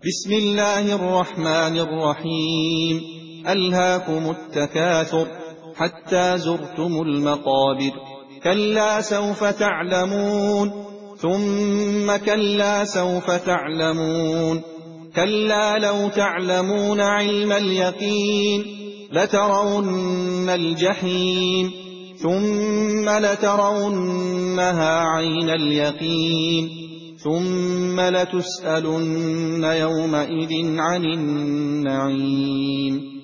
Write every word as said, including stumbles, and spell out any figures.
بسم الله الرحمن الرحيم. ألهاكم التكاثر حتى زرتم المقابر. كلا سوف تعلمون ثم كلا سوف تعلمون. كلا لو تعلمون علم اليقين لترون الجحيم ثم لترونها عين اليقين ثم لتسألن يومئذ عن النعيم.